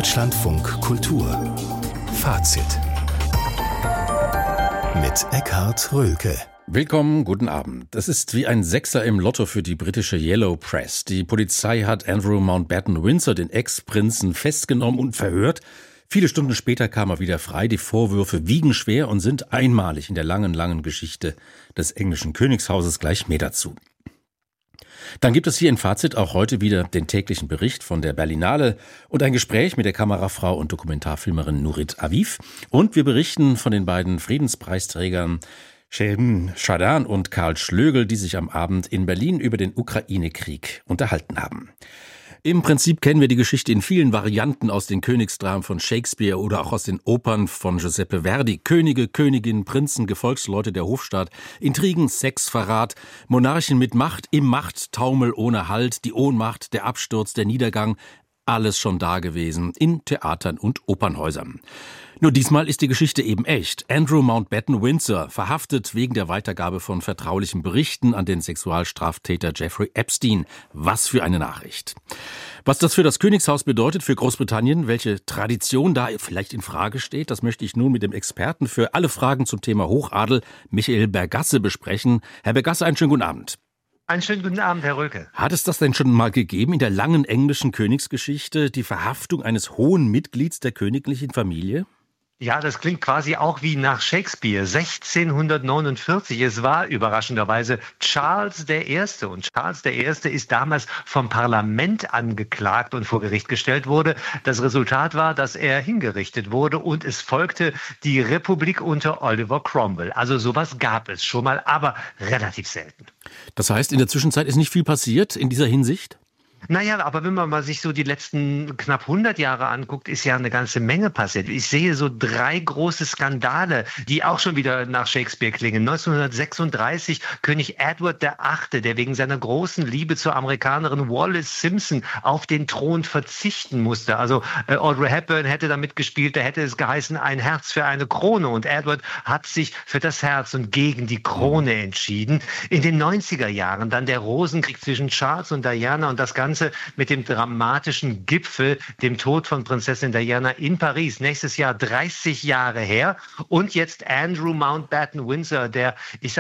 Deutschlandfunk Kultur Fazit mit Eckhard Röhlke. Willkommen, guten Abend. Das ist wie ein Sechser im Lotto für die britische Yellow Press. Die Polizei hat Andrew Mountbatten-Windsor, den Ex-Prinzen, festgenommen und verhört. Viele Stunden später kam er wieder frei. Die Vorwürfe wiegen schwer und sind einmalig in der langen Geschichte des englischen Königshauses. Gleich mehr dazu. Dann gibt es hier in Fazit auch heute wieder den täglichen Bericht von der Berlinale und ein Gespräch mit der Kamerafrau und Dokumentarfilmerin Nurit Aviv. Und wir berichten von den beiden Friedenspreisträgern Shebnem Shadan und Karl Schlögel, die sich am Abend in Berlin über den Ukraine-Krieg unterhalten haben. Im Prinzip kennen wir die Geschichte in vielen Varianten aus den Königsdramen von Shakespeare oder auch aus den Opern von Giuseppe Verdi. Könige, Königinnen, Prinzen, Gefolgsleute, der Hofstaat, Intrigen, Sex, Verrat, Monarchen mit Macht, im Machttaumel ohne Halt, die Ohnmacht, der Absturz, der Niedergang. Alles schon da gewesen in Theatern und Opernhäusern. Nur diesmal ist die Geschichte eben echt. Andrew Mountbatten-Windsor, verhaftet wegen der Weitergabe von vertraulichen Berichten an den Sexualstraftäter Jeffrey Epstein. Was für eine Nachricht. Was das für das Königshaus bedeutet, für Großbritannien, welche Tradition da vielleicht in Frage steht, das möchte ich nun mit dem Experten für alle Fragen zum Thema Hochadel, Michael Bergasse, besprechen. Herr Bergasse, einen schönen guten Abend. Einen schönen guten Abend, Herr Röhlke. Hat es das denn schon mal gegeben in der langen englischen Königsgeschichte, die Verhaftung eines hohen Mitglieds der königlichen Familie? Ja, das klingt quasi auch wie nach Shakespeare, 1649. Es war überraschenderweise Charles I. Und Charles I. ist damals vom Parlament angeklagt und vor Gericht gestellt wurde. Das Resultat war, dass er hingerichtet wurde und es folgte die Republik unter Oliver Cromwell. Also sowas gab es schon mal, aber relativ selten. Das heißt, in der Zwischenzeit ist nicht viel passiert in dieser Hinsicht? Naja, aber wenn man mal sich so die letzten knapp 100 Jahre anguckt, ist ja eine ganze Menge passiert. Ich sehe so 3 große Skandale, die auch schon wieder nach Shakespeare klingen. 1936 König Edward VIII., der wegen seiner großen Liebe zur Amerikanerin Wallis Simpson auf den Thron verzichten musste. Also Audrey Hepburn hätte da mitgespielt, da hätte es geheißen, ein Herz für eine Krone. Und Edward hat sich für das Herz und gegen die Krone entschieden. In den 90er Jahren dann der Rosenkrieg zwischen Charles und Diana und das Ganze mit dem dramatischen Gipfel, dem Tod von Prinzessin Diana in Paris. Nächstes Jahr 30 Jahre her. Und jetzt Andrew Mountbatten-Windsor, der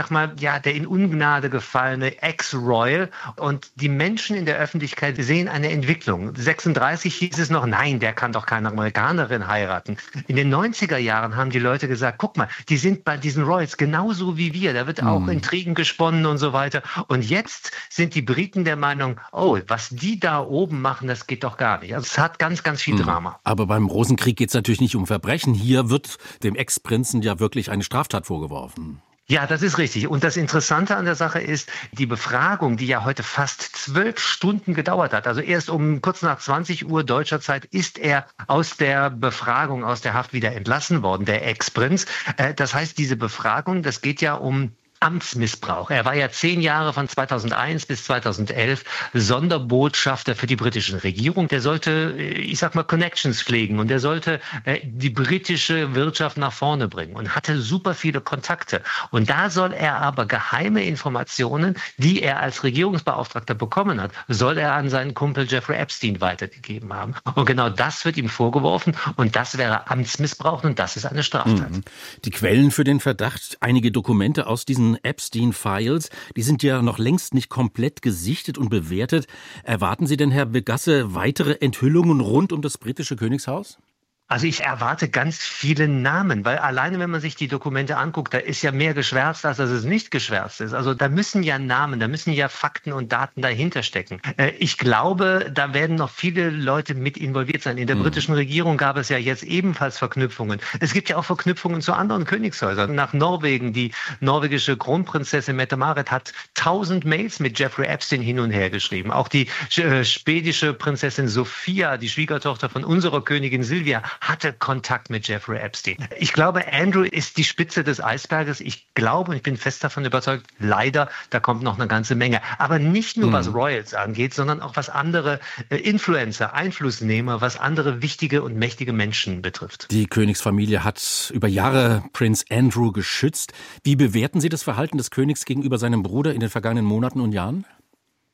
in Ungnade gefallene Ex-Royal. Und die Menschen in der Öffentlichkeit sehen eine Entwicklung. 36 hieß es noch, nein, der kann doch keine Amerikanerin heiraten. In den 90er Jahren haben die Leute gesagt, guck mal, die sind bei diesen Royals genauso wie wir. Da wird auch Intrigen gesponnen und so weiter. Und jetzt sind die Briten der Meinung, oh, was die da oben machen, das geht doch gar nicht. Also es hat ganz viel Drama. Aber beim Rosenkrieg geht es natürlich nicht um Verbrechen. Hier wird dem Ex-Prinzen ja wirklich eine Straftat vorgeworfen. Ja, das ist richtig. Und das Interessante an der Sache ist, die Befragung, die ja heute fast 12 Stunden gedauert hat, also erst um kurz nach 20 Uhr deutscher Zeit ist er aus der Befragung, aus der Haft wieder entlassen worden, der Ex-Prinz. Das heißt, diese Befragung, das geht ja um Amtsmissbrauch. Er war ja 10 Jahre von 2001 bis 2011 Sonderbotschafter für die britische Regierung. Der sollte, Connections pflegen und der sollte die britische Wirtschaft nach vorne bringen und hatte super viele Kontakte. Und da soll er aber geheime Informationen, die er als Regierungsbeauftragter bekommen hat, soll er an seinen Kumpel Jeffrey Epstein weitergegeben haben. Und genau das wird ihm vorgeworfen und das wäre Amtsmissbrauch und das ist eine Straftat. Die Quellen für den Verdacht, einige Dokumente aus diesen Epstein-Files, die sind ja noch längst nicht komplett gesichtet und bewertet. Erwarten Sie denn, Herr Bergasse, weitere Enthüllungen rund um das britische Königshaus? Also ich erwarte ganz viele Namen, weil alleine, wenn man sich die Dokumente anguckt, da ist ja mehr geschwärzt, als dass es nicht geschwärzt ist. Also da müssen ja Namen, da müssen ja Fakten und Daten dahinter stecken. Ich glaube, da werden noch viele Leute mit involviert sein. In der britischen Regierung gab es ja jetzt ebenfalls Verknüpfungen. Es gibt ja auch Verknüpfungen zu anderen Königshäusern. Nach Norwegen, die norwegische Kronprinzessin Mette-Marit hat 1000 Mails mit Jeffrey Epstein hin und her geschrieben. Auch die schwedische Prinzessin Sophia, die Schwiegertochter von unserer Königin Silvia, hatte Kontakt mit Jeffrey Epstein. Ich glaube, Andrew ist die Spitze des Eisberges. Ich glaube und ich bin fest davon überzeugt, leider, da kommt noch eine ganze Menge. Aber nicht nur was Royals angeht, sondern auch was andere Influencer, Einflussnehmer, was andere wichtige und mächtige Menschen betrifft. Die Königsfamilie hat über Jahre Prinz Andrew geschützt. Wie bewerten Sie das Verhalten des Königs gegenüber seinem Bruder in den vergangenen Monaten und Jahren?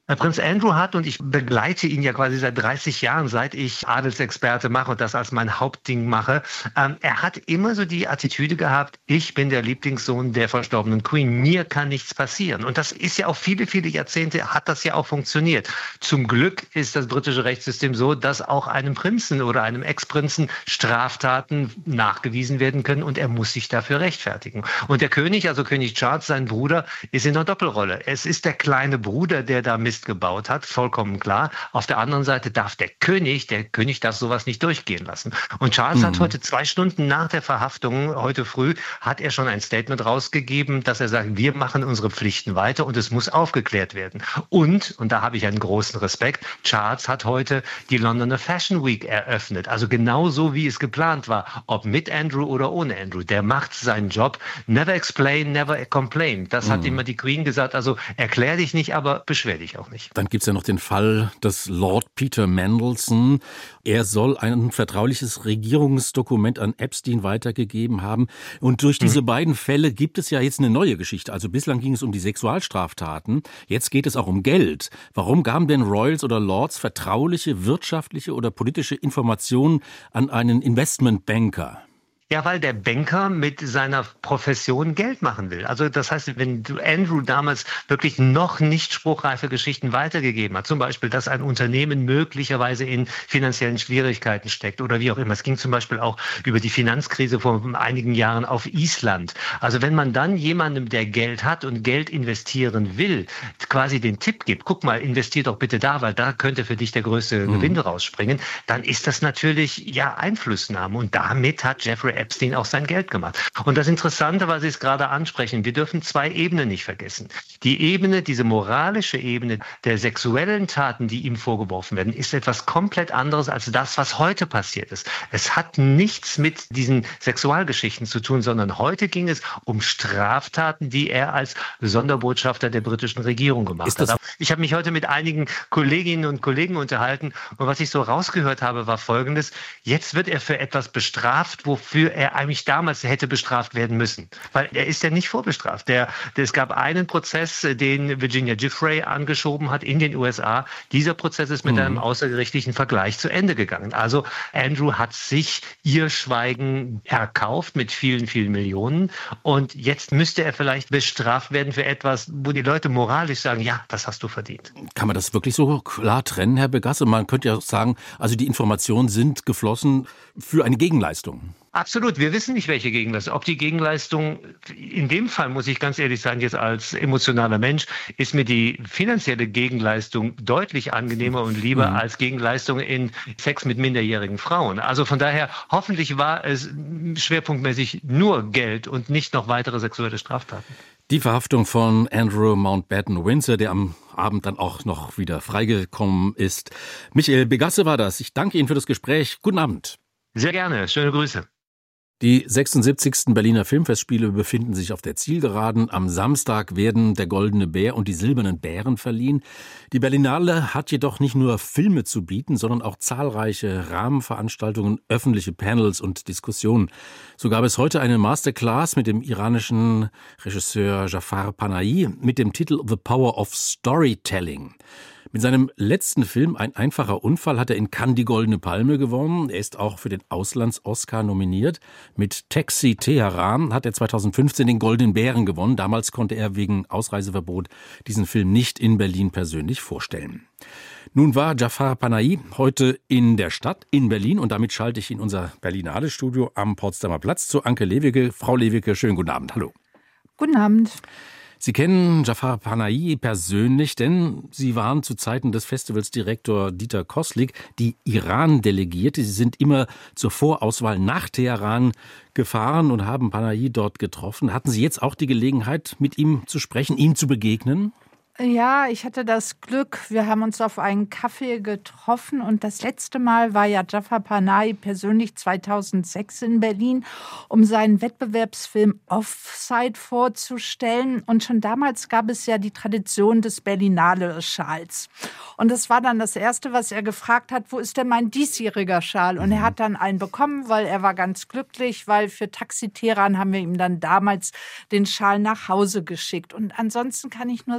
Prinz Andrew hat, und ich begleite ihn ja quasi seit 30 Jahren, seit ich Adelsexperte mache und das als mein Hauptding mache, er hat immer so die Attitüde gehabt, ich bin der Lieblingssohn der verstorbenen Queen, mir kann nichts passieren. Und das ist ja auch viele, viele Jahrzehnte, hat das ja auch funktioniert. Zum Glück ist das britische Rechtssystem so, dass auch einem Prinzen oder einem Ex-Prinzen Straftaten nachgewiesen werden können und er muss sich dafür rechtfertigen. Und der König, also König Charles, sein Bruder, ist in einer Doppelrolle. Es ist der kleine Bruder, der da Mist gebaut hat, vollkommen klar. Auf der anderen Seite darf der König darf sowas nicht durchgehen lassen. Und Charles hat heute 2 Stunden nach der Verhaftung, heute früh, hat er schon ein Statement rausgegeben, dass er sagt, wir machen unsere Pflichten weiter und es muss aufgeklärt werden. Und da habe ich einen großen Respekt, Charles hat heute die Londoner Fashion Week eröffnet. Also genauso, wie es geplant war, ob mit Andrew oder ohne Andrew. Der macht seinen Job. Never explain, never complain. Das hat immer die Queen gesagt. Also erklär dich nicht, aber beschwer dich auch nicht. Dann gibt es ja noch den Fall des Lord Peter Mandelson. Er soll ein vertrauliches Regierungsdokument an Epstein weitergegeben haben. Und durch diese beiden Fälle gibt es ja jetzt eine neue Geschichte. Also bislang ging es um die Sexualstraftaten. Jetzt geht es auch um Geld. Warum gaben denn Royals oder Lords vertrauliche, wirtschaftliche oder politische Informationen an einen Investmentbanker? Ja, weil der Banker mit seiner Profession Geld machen will. Also das heißt, wenn Andrew damals wirklich noch nicht spruchreife Geschichten weitergegeben hat, zum Beispiel, dass ein Unternehmen möglicherweise in finanziellen Schwierigkeiten steckt oder wie auch immer. Es ging zum Beispiel auch über die Finanzkrise vor einigen Jahren auf Island. Also wenn man dann jemandem, der Geld hat und Geld investieren will, quasi den Tipp gibt, guck mal, investier doch bitte da, weil da könnte für dich der größte Gewinn rausspringen, dann ist das natürlich ja Einflussnahme. Und damit hat Jeffrey Epstein auch sein Geld gemacht. Und das Interessante, was Sie es gerade ansprechen, wir dürfen 2 Ebenen nicht vergessen. Die Ebene, diese moralische Ebene der sexuellen Taten, die ihm vorgeworfen werden, ist etwas komplett anderes als das, was heute passiert ist. Es hat nichts mit diesen Sexualgeschichten zu tun, sondern heute ging es um Straftaten, die er als Sonderbotschafter der britischen Regierung gemacht hat. Ich habe mich heute mit einigen Kolleginnen und Kollegen unterhalten und was ich so rausgehört habe, war Folgendes. Jetzt wird er für etwas bestraft, wofür er eigentlich damals hätte bestraft werden müssen. Weil er ist ja nicht vorbestraft. Es gab einen Prozess, den Virginia Giuffre angeschoben hat in den USA. Dieser Prozess ist mit einem außergerichtlichen Vergleich zu Ende gegangen. Also Andrew hat sich ihr Schweigen erkauft mit vielen, vielen Millionen. Und jetzt müsste er vielleicht bestraft werden für etwas, wo die Leute moralisch sagen, ja, das hast du verdient. Kann man das wirklich so klar trennen, Herr Begasse? Man könnte ja sagen, also die Informationen sind geflossen für eine Gegenleistung. Absolut. Wir wissen nicht, welche Gegenleistung. Ob die Gegenleistung, in dem Fall muss ich ganz ehrlich sagen, jetzt als emotionaler Mensch, ist mir die finanzielle Gegenleistung deutlich angenehmer und lieber als Gegenleistung in Sex mit minderjährigen Frauen. Also von daher, hoffentlich war es schwerpunktmäßig nur Geld und nicht noch weitere sexuelle Straftaten. Die Verhaftung von Andrew Mountbatten Windsor, der am Abend dann auch noch wieder freigekommen ist. Michael Begasse war das. Ich danke Ihnen für das Gespräch. Guten Abend. Sehr gerne. Schöne Grüße. Die 76. Berliner Filmfestspiele befinden sich auf der Zielgeraden. Am Samstag werden der Goldene Bär und die Silbernen Bären verliehen. Die Berlinale hat jedoch nicht nur Filme zu bieten, sondern auch zahlreiche Rahmenveranstaltungen, öffentliche Panels und Diskussionen. So gab es heute eine Masterclass mit dem iranischen Regisseur Jafar Panahi mit dem Titel The Power of Storytelling. Mit seinem letzten Film Ein einfacher Unfall hat er in Cannes die Goldene Palme gewonnen. Er ist auch für den Auslands-Oscar nominiert. Mit Taxi Teheran hat er 2015 den Goldenen Bären gewonnen. Damals konnte er wegen Ausreiseverbot diesen Film nicht in Berlin persönlich vorstellen. Nun war Jafar Panahi heute in der Stadt, in Berlin. Und damit schalte ich in unser Berlinale-Studio am Potsdamer Platz zu Anke Lewicke. Frau Lewicke, schönen guten Abend. Hallo. Guten Abend. Sie kennen Jafar Panahi persönlich, denn Sie waren zu Zeiten des Festivals Direktor Dieter Koslik die Iran-Delegierte. Sie sind immer zur Vorauswahl nach Teheran gefahren und haben Panahi dort getroffen. Hatten Sie jetzt auch die Gelegenheit, mit ihm zu sprechen, ihm zu begegnen? Ja, ich hatte das Glück, wir haben uns auf einen Kaffee getroffen und das letzte Mal war ja Jafar Panahi persönlich 2006 in Berlin, um seinen Wettbewerbsfilm Offside vorzustellen. Und schon damals gab es ja die Tradition des Berlinale-Schals. Und das war dann das Erste, was er gefragt hat, wo ist denn mein diesjähriger Schal? Und er hat dann einen bekommen, weil er war ganz glücklich, weil für Taxi Teheran haben wir ihm dann damals den Schal nach Hause geschickt. Und ansonsten kann ich nur sagen,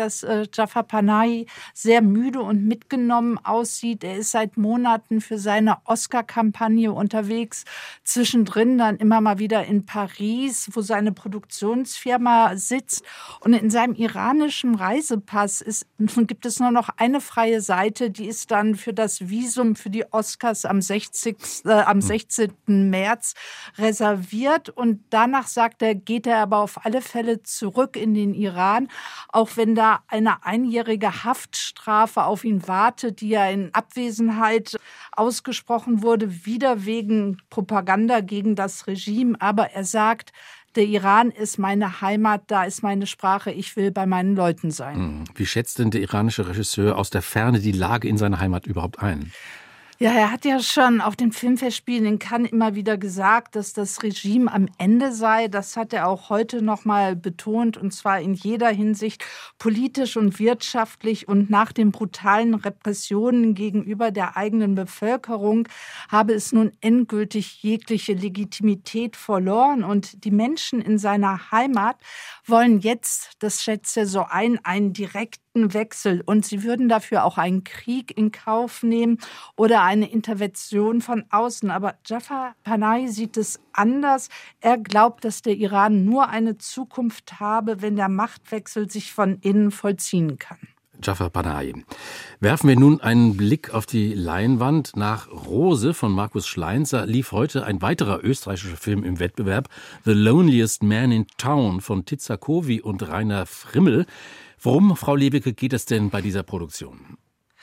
dass Jafar Panahi sehr müde und mitgenommen aussieht. Er ist seit Monaten für seine Oscar-Kampagne unterwegs, zwischendrin dann immer mal wieder in Paris, wo seine Produktionsfirma sitzt. Und in seinem iranischen Reisepass gibt es nur noch eine freie Seite, die ist dann für das Visum für die Oscars am 16. März reserviert. Und danach, sagt er, geht er aber auf alle Fälle zurück in den Iran, auch wenn da eine einjährige Haftstrafe auf ihn wartet, die ja in Abwesenheit ausgesprochen wurde, wieder wegen Propaganda gegen das Regime. Aber er sagt, der Iran ist meine Heimat, da ist meine Sprache, ich will bei meinen Leuten sein. Wie schätzt denn der iranische Regisseur aus der Ferne die Lage in seiner Heimat überhaupt ein? Ja, er hat ja schon auf den Filmfestspielen in Cannes immer wieder gesagt, dass das Regime am Ende sei. Das hat er auch heute noch mal betont, und zwar in jeder Hinsicht, politisch und wirtschaftlich. Und nach den brutalen Repressionen gegenüber der eigenen Bevölkerung habe es nun endgültig jegliche Legitimität verloren. Und die Menschen in seiner Heimat wollen jetzt, das schätzt er so ein, einen direkten Wechsel. Und sie würden dafür auch einen Krieg in Kauf nehmen oder eine Intervention von außen. Aber Jafar Panahi sieht es anders. Er glaubt, dass der Iran nur eine Zukunft habe, wenn der Machtwechsel sich von innen vollziehen kann. Jafar Panahi. Werfen wir nun einen Blick auf die Leinwand. Nach Rose von Markus Schleinzer lief heute ein weiterer österreichischer Film im Wettbewerb, The Loneliest Man in Town von Titza Kovi und Rainer Frimmel. Worum, Frau Lewicke, geht es denn bei dieser Produktion?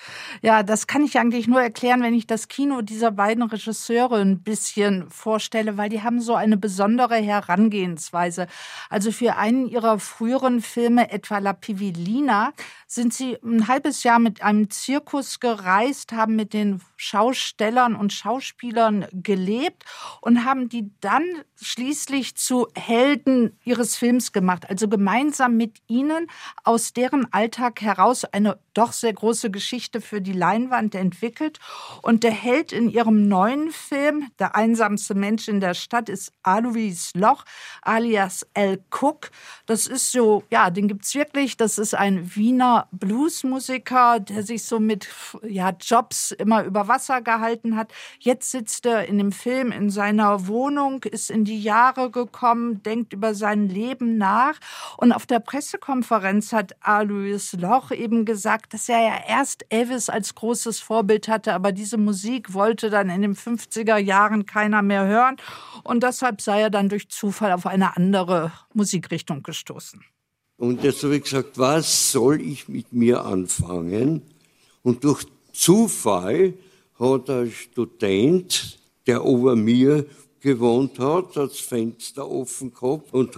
Ja, das kann ich eigentlich nur erklären, wenn ich das Kino dieser beiden Regisseure ein bisschen vorstelle, weil die haben so eine besondere Herangehensweise. Also für einen ihrer früheren Filme, etwa La Pivilina, sind sie ein halbes Jahr mit einem Zirkus gereist, haben mit den Schaustellern und Schauspielern gelebt und haben die dann schließlich zu Helden ihres Films gemacht. Also gemeinsam mit ihnen aus deren Alltag heraus eine doch sehr große Geschichte für die Leinwand entwickelt. Und der Held in ihrem neuen Film, der einsamste Mensch in der Stadt, ist Alois Loch, alias Al Cook. Das ist so, ja, den gibt's wirklich. Das ist ein Wiener Bluesmusiker, der sich so mit Jobs immer über Wasser gehalten hat. Jetzt sitzt er in dem Film in seiner Wohnung, ist in die Jahre gekommen, denkt über sein Leben nach. Und auf der Pressekonferenz hat Alois Loch eben gesagt, dass er ja erst Elvis als großes Vorbild hatte, aber diese Musik wollte dann in den 50er Jahren keiner mehr hören. Und deshalb sei er dann durch Zufall auf eine andere Musikrichtung gestoßen. Und jetzt habe ich gesagt, was soll ich mit mir anfangen? Und durch Zufall hat ein Student, der über mir gewohnt hat, das Fenster offen gehabt und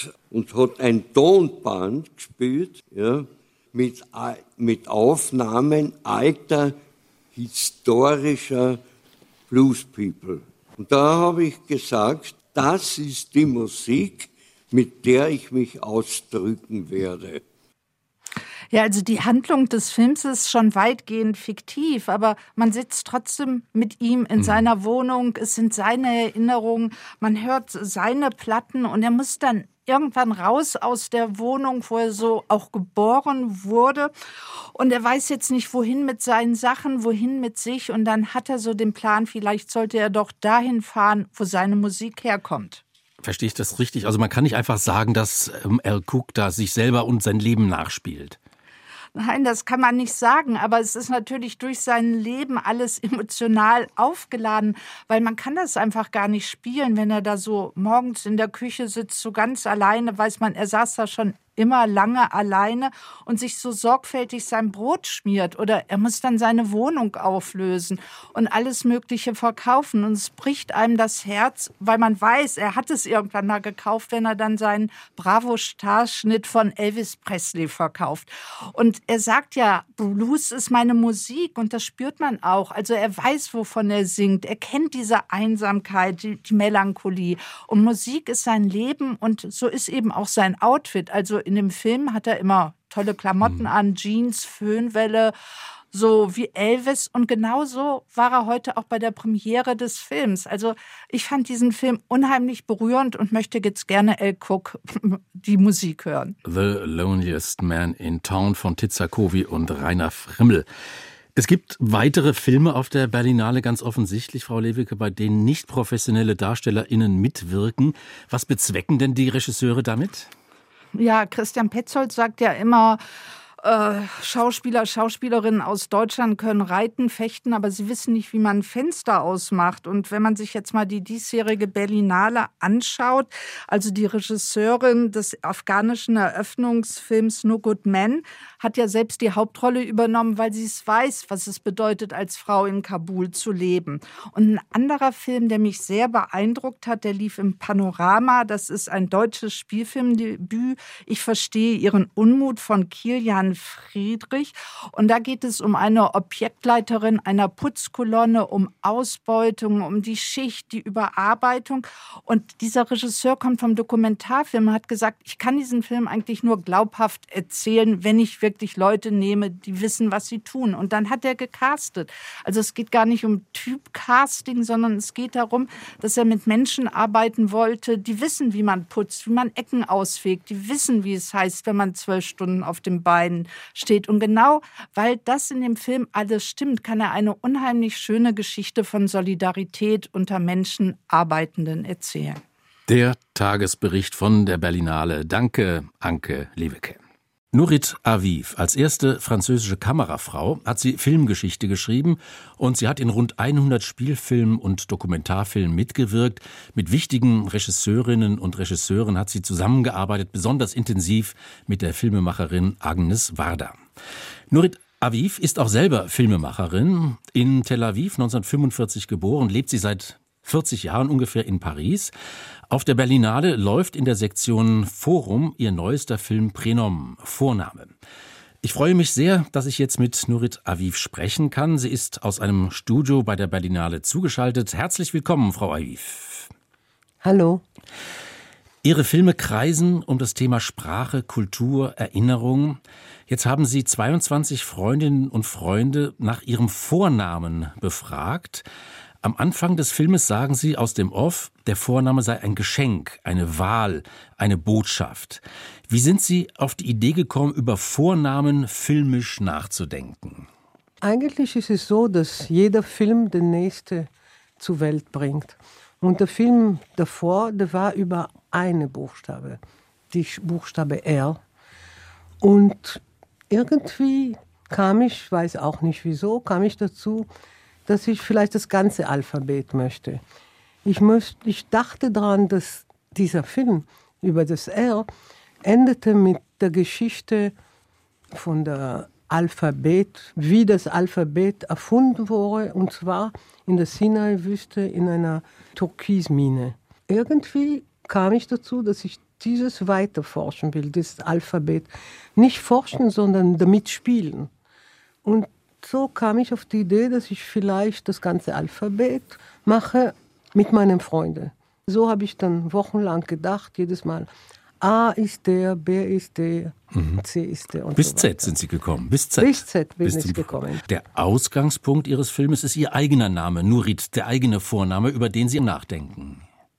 hat ein Tonband gespielt, ja, mit Aufnahmen alter historischer Blues People. Und da habe ich gesagt, das ist die Musik, mit der ich mich ausdrücken werde. Ja, also die Handlung des Films ist schon weitgehend fiktiv, aber man sitzt trotzdem mit ihm in seiner Wohnung. Es sind seine Erinnerungen, man hört seine Platten und er muss dann irgendwann raus aus der Wohnung, wo er so auch geboren wurde. Und er weiß jetzt nicht, wohin mit seinen Sachen, wohin mit sich. Und dann hat er so den Plan, vielleicht sollte er doch dahin fahren, wo seine Musik herkommt. Verstehe ich das richtig? Also man kann nicht einfach sagen, dass Al Cook da sich selber und sein Leben nachspielt. Nein, das kann man nicht sagen, aber es ist natürlich durch sein Leben alles emotional aufgeladen, weil man kann das einfach gar nicht spielen, wenn er da so morgens in der Küche sitzt, so ganz alleine, weiß man, er saß da schon immer lange alleine und sich so sorgfältig sein Brot schmiert oder er muss dann seine Wohnung auflösen und alles Mögliche verkaufen und es bricht einem das Herz, weil man weiß, er hat es irgendwann mal gekauft, wenn er dann seinen Bravo-Starschnitt von Elvis Presley verkauft. Und er sagt ja, Blues ist meine Musik und das spürt man auch. Also er weiß, wovon er singt. Er kennt diese Einsamkeit, die Melancholie. Und Musik ist sein Leben und so ist eben auch sein Outfit. Also in dem Film hat er immer tolle Klamotten an, Jeans, Föhnwelle, so wie Elvis. Und genauso war er heute auch bei der Premiere des Films. Also ich fand diesen Film unheimlich berührend und möchte jetzt gerne Al Cook die Musik hören. The Loneliest Man in Town von Tizzakowi und Rainer Frimmel. Es gibt weitere Filme auf der Berlinale, ganz offensichtlich, Frau Lewicke, bei denen nicht professionelle DarstellerInnen mitwirken. Was bezwecken denn die Regisseure damit? Ja, Christian Petzold sagt ja immer, Schauspieler, Schauspielerinnen aus Deutschland können reiten, fechten, aber sie wissen nicht, wie man Fenster ausmacht. Und wenn man sich jetzt mal die diesjährige Berlinale anschaut, also die Regisseurin des afghanischen Eröffnungsfilms No Good Men hat ja selbst die Hauptrolle übernommen, weil sie es weiß, was es bedeutet, als Frau in Kabul zu leben. Und ein anderer Film, der mich sehr beeindruckt hat, der lief im Panorama. Das ist ein deutsches Spielfilmdebüt. Ich verstehe Ihren Unmut von Kilian Friedrich. Und da geht es um eine Objektleiterin einer Putzkolonne, um Ausbeutung, um die Schicht, die Überarbeitung. Und dieser Regisseur kommt vom Dokumentarfilm und hat gesagt, ich kann diesen Film eigentlich nur glaubhaft erzählen, wenn ich wirklich Leute nehme, die wissen, was sie tun. Und dann hat er gecastet. Also es geht gar nicht um Typcasting, sondern es geht darum, dass er mit Menschen arbeiten wollte, die wissen, wie man putzt, wie man Ecken ausfegt, die wissen, wie es heißt, wenn man 12 Stunden auf den Beinen steht. Und genau, weil das in dem Film alles stimmt, kann er eine unheimlich schöne Geschichte von Solidarität unter Menschen Arbeitenden erzählen. Der Tagesbericht von der Berlinale. Danke, Anke Lewicke. Nourit Aviv, als erste französische Kamerafrau, hat sie Filmgeschichte geschrieben und sie hat in rund 100 Spielfilmen und Dokumentarfilmen mitgewirkt. Mit wichtigen Regisseurinnen und Regisseuren hat sie zusammengearbeitet, besonders intensiv mit der Filmemacherin Agnes Varda. Nourit Aviv ist auch selber Filmemacherin. In Tel Aviv 1945 geboren, lebt sie seit 40 Jahren ungefähr in Paris. Auf der Berlinale läuft in der Sektion Forum ihr neuester Film Prénom, Vorname. Ich freue mich sehr, dass ich jetzt mit Nourit Aviv sprechen kann. Sie ist aus einem Studio bei der Berlinale zugeschaltet. Herzlich willkommen, Frau Aviv. Hallo. Ihre Filme kreisen um das Thema Sprache, Kultur, Erinnerung. Jetzt haben Sie 22 Freundinnen und Freunde nach ihrem Vornamen befragt. Am Anfang des Filmes sagen Sie aus dem Off, der Vorname sei ein Geschenk, eine Wahl, eine Botschaft. Wie sind Sie auf die Idee gekommen, über Vornamen filmisch nachzudenken? Eigentlich ist es so, dass jeder Film den nächste zur Welt bringt. Und der Film davor, der war über eine Buchstabe, die Buchstabe R. Und irgendwie kam ich, weiß auch nicht wieso, kam ich dazu, dass ich vielleicht das ganze Alphabet möchte. Ich dachte daran, dass dieser Film über das R endete mit der Geschichte von der Alphabet, wie das Alphabet erfunden wurde, und zwar in der Sinai-Wüste in einer Türkismine. Irgendwie kam ich dazu, dass ich dieses weiterforschen will, das Alphabet. Nicht forschen, sondern damit spielen. Und so kam ich auf die Idee, dass ich vielleicht das ganze Alphabet mache mit meinen Freunden. So habe ich dann wochenlang gedacht, jedes Mal. A ist der, B ist der, C ist der und bis so weiter. Z sind Sie gekommen. Bis Z. Bis Z bin ich gekommen. Der Ausgangspunkt Ihres Filmes ist Ihr eigener Name, Nourit, der eigene Vorname, über den Sie nachdenken.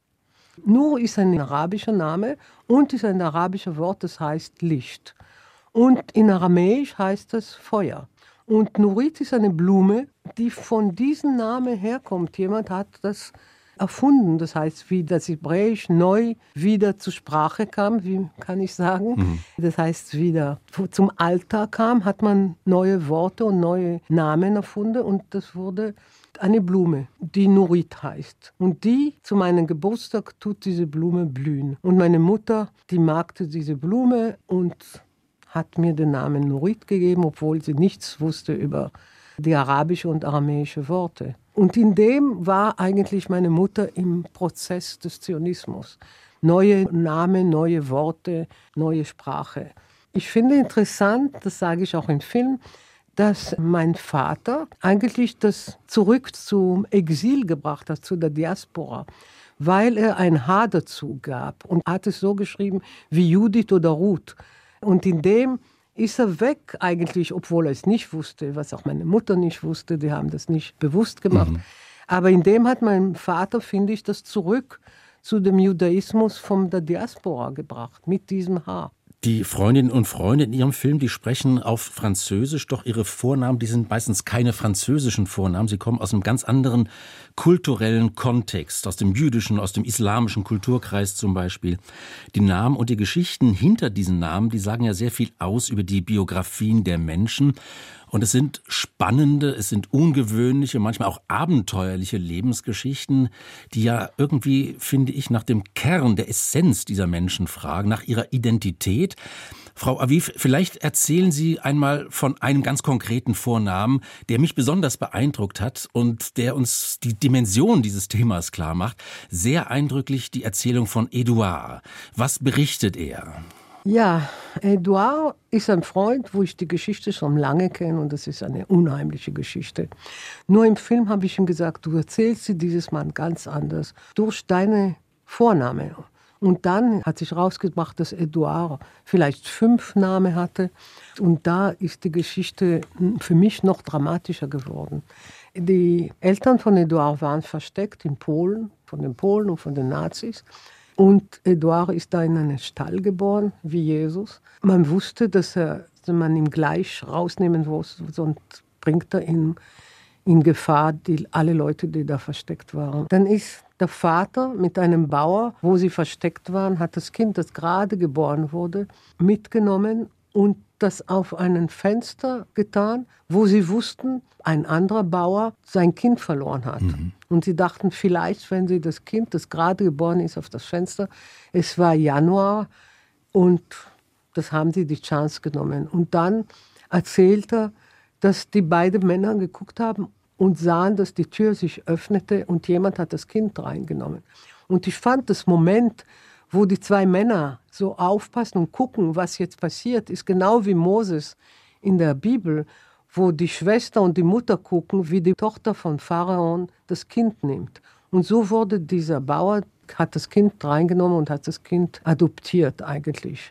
Nur ist ein arabischer Name und ist ein arabisches Wort, das heißt Licht. Und in Aramäisch heißt das Feuer. Und Nourit ist eine Blume, die von diesem Namen herkommt. Jemand hat das erfunden. Das heißt, wie das Hebräisch neu wieder zur Sprache kam, wie kann ich sagen. Das heißt, wieder zum Alltag kam, hat man neue Worte und neue Namen erfunden. Und das wurde eine Blume, die Nourit heißt. Und die, zu meinem Geburtstag, tut diese Blume blühen. Und meine Mutter, die magte diese Blume und hat mir den Namen Nourit gegeben, obwohl sie nichts wusste über die arabische und aramäische Worte. Und in dem war eigentlich meine Mutter im Prozess des Zionismus. Neue Namen, neue Worte, neue Sprache. Ich finde interessant, das sage ich auch im Film, dass mein Vater eigentlich das zurück zum Exil gebracht hat, zu der Diaspora, weil er ein H dazu gab und hat es so geschrieben wie Judith oder Ruth. Und in dem ist er weg eigentlich, obwohl er es nicht wusste, was auch meine Mutter nicht wusste, die haben das nicht bewusst gemacht. Aber in dem hat mein Vater, finde ich, das zurück zu dem Judaismus von der Diaspora gebracht, mit diesem Haar. Die Freundinnen und Freunde in Ihrem Film, die sprechen auf Französisch, doch ihre Vornamen, die sind meistens keine französischen Vornamen. Sie kommen aus einem ganz anderen kulturellen Kontext, aus dem jüdischen, aus dem islamischen Kulturkreis zum Beispiel. Die Namen und die Geschichten hinter diesen Namen, die sagen ja sehr viel aus über die Biografien der Menschen. Und es sind spannende, es sind ungewöhnliche, manchmal auch abenteuerliche Lebensgeschichten, die ja irgendwie, finde ich, nach dem Kern, der Essenz dieser Menschen fragen, nach ihrer Identität. Frau Aviv, vielleicht erzählen Sie einmal von einem ganz konkreten Vornamen, der mich besonders beeindruckt hat und der uns die Dimension dieses Themas klar macht. Sehr eindrücklich die Erzählung von Edouard. Was berichtet er? Ja, Edouard ist ein Freund, wo ich die Geschichte schon lange kenne und das ist eine unheimliche Geschichte. Nur im Film habe ich ihm gesagt, du erzählst sie dieses Mal ganz anders, durch deine Vorname. Und dann hat sich herausgebracht, dass Edouard vielleicht 5 Namen hatte und da ist die Geschichte für mich noch dramatischer geworden. Die Eltern von Edouard waren versteckt in Polen, von den Polen und von den Nazis. Und Edouard ist da in einem Stall geboren, wie Jesus. Man wusste, dass man ihn gleich rausnehmen muss, sonst bringt er ihn in Gefahr, alle Leute, die da versteckt waren. Dann ist der Vater mit einem Bauer, wo sie versteckt waren, hat das Kind, das gerade geboren wurde, mitgenommen und das auf ein Fenster getan, wo sie wussten, ein anderer Bauer sein Kind verloren hat. Und sie dachten, vielleicht, wenn sie das Kind, das gerade geboren ist, auf das Fenster, es war Januar und das haben sie die Chance genommen. Und dann erzählt er, dass die beiden Männer geguckt haben und sahen, dass die Tür sich öffnete und jemand hat das Kind reingenommen. Und ich fand das Moment, wo die 2 Männer so aufpassen und gucken, was jetzt passiert, ist genau wie Moses in der Bibel, wo die Schwester und die Mutter gucken, wie die Tochter von Pharaon das Kind nimmt. Und so wurde dieser Bauer, hat das Kind reingenommen und hat das Kind adoptiert eigentlich.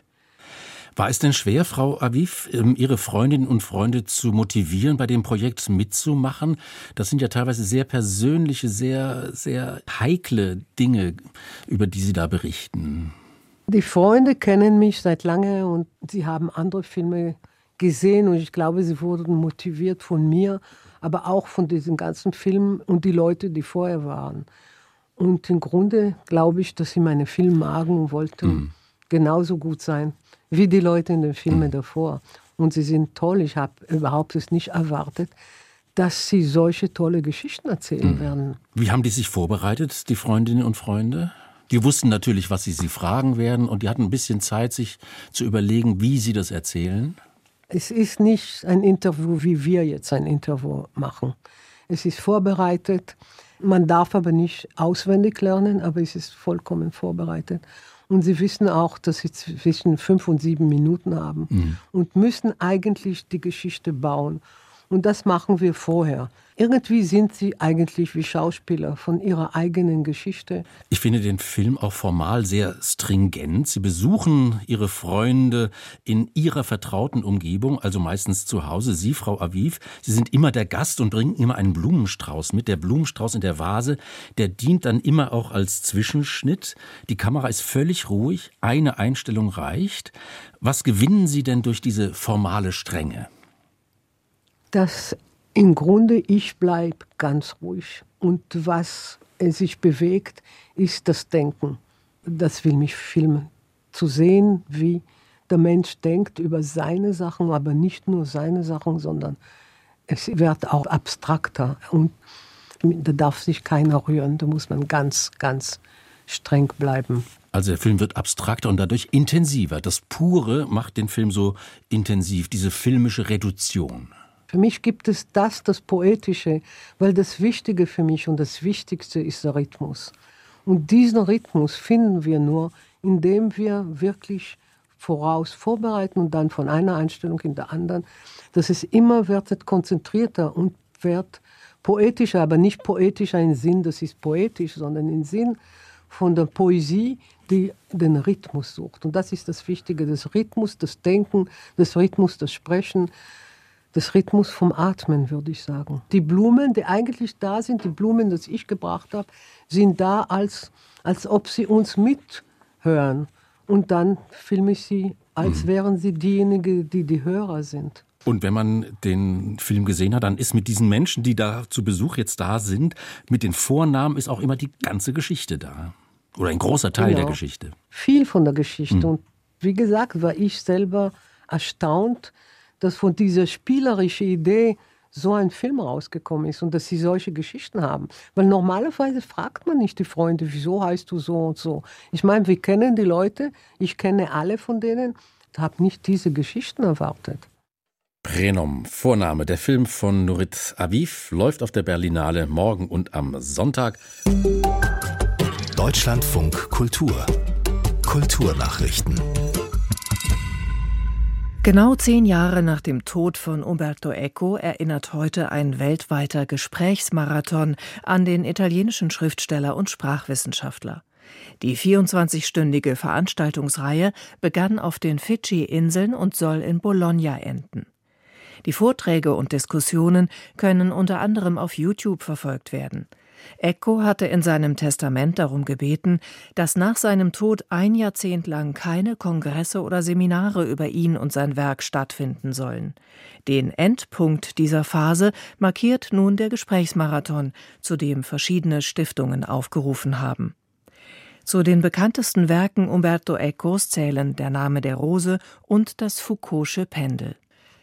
War es denn schwer, Frau Aviv, Ihre Freundinnen und Freunde zu motivieren, bei dem Projekt mitzumachen? Das sind ja teilweise sehr persönliche, sehr, sehr heikle Dinge, über die Sie da berichten. Die Freunde kennen mich seit lange und sie haben andere Filme gesehen und ich glaube, sie wurden motiviert von mir, aber auch von diesen ganzen Filmen und die Leute, die vorher waren. Und im Grunde glaube ich, dass sie meine Filme magen und wollten genauso gut sein wie die Leute in den Filmen davor. Und sie sind toll. Ich habe überhaupt es nicht erwartet, dass sie solche tolle Geschichten erzählen werden. Wie haben die sich vorbereitet, die Freundinnen und Freunde? Die wussten natürlich, was sie fragen werden und die hatten ein bisschen Zeit, sich zu überlegen, wie sie das erzählen. Es ist nicht ein Interview, wie wir jetzt ein Interview machen. Es ist vorbereitet. Man darf aber nicht auswendig lernen, aber es ist vollkommen vorbereitet. Und sie wissen auch, dass sie zwischen 5 und 7 Minuten haben und müssen eigentlich die Geschichte bauen. Und das machen wir vorher. Irgendwie sind sie eigentlich wie Schauspieler von ihrer eigenen Geschichte. Ich finde den Film auch formal sehr stringent. Sie besuchen Ihre Freunde in ihrer vertrauten Umgebung, also meistens zu Hause. Sie, Frau Aviv, Sie sind immer der Gast und bringen immer einen Blumenstrauß mit. Der Blumenstrauß in der Vase, der dient dann immer auch als Zwischenschnitt. Die Kamera ist völlig ruhig, eine Einstellung reicht. Was gewinnen Sie denn durch diese formale Strenge? Dass im Grunde ich bleibe ganz ruhig. Und was sich bewegt, ist das Denken. Das will mich filmen. Zu sehen, wie der Mensch denkt über seine Sachen, aber nicht nur seine Sachen, sondern es wird auch abstrakter. Und da darf sich keiner rühren. Da muss man ganz, ganz streng bleiben. Also der Film wird abstrakter und dadurch intensiver. Das Pure macht den Film so intensiv, diese filmische Reduktion. Für mich gibt es das Poetische, weil das Wichtige für mich und das Wichtigste ist der Rhythmus. Und diesen Rhythmus finden wir nur, indem wir wirklich vorbereiten und dann von einer Einstellung in der anderen, dass es immer wird konzentrierter und wird poetischer, aber nicht poetischer im Sinn, das ist poetisch, sondern im Sinn von der Poesie, die den Rhythmus sucht. Und das ist das Wichtige, das Rhythmus, das Denken, das Rhythmus, das Sprechen, das Rhythmus vom Atmen, würde ich sagen. Die Blumen, die eigentlich da sind, die Blumen, die ich gebracht habe, sind da, als ob sie uns mithören. Und dann filme ich sie, als wären sie diejenigen, die die Hörer sind. Und wenn man den Film gesehen hat, dann ist mit diesen Menschen, die da zu Besuch jetzt da sind, mit den Vornamen ist auch immer die ganze Geschichte da. Oder ein großer Teil der Geschichte. Viel von der Geschichte. Und wie gesagt, war ich selber erstaunt, dass von dieser spielerischen Idee so ein Film rausgekommen ist und dass sie solche Geschichten haben. Weil normalerweise fragt man nicht die Freunde, wieso heißt du so und so. Ich meine, wir kennen die Leute, ich kenne alle von denen, habe nicht diese Geschichten erwartet. Prenom, Vorname. Der Film von Nurit Aviv läuft auf der Berlinale morgen und am Sonntag. Deutschlandfunk Kultur. Kulturnachrichten. Genau 10 Jahre nach dem Tod von Umberto Eco erinnert heute ein weltweiter Gesprächsmarathon an den italienischen Schriftsteller und Sprachwissenschaftler. Die 24-stündige Veranstaltungsreihe begann auf den Fidschi-Inseln und soll in Bologna enden. Die Vorträge und Diskussionen können unter anderem auf YouTube verfolgt werden. Eco hatte in seinem Testament darum gebeten, dass nach seinem Tod 1 Jahrzehnt lang keine Kongresse oder Seminare über ihn und sein Werk stattfinden sollen. Den Endpunkt dieser Phase markiert nun der Gesprächsmarathon, zu dem verschiedene Stiftungen aufgerufen haben. Zu den bekanntesten Werken Umberto Ecos zählen Der Name der Rose und das Foucaultsche Pendel.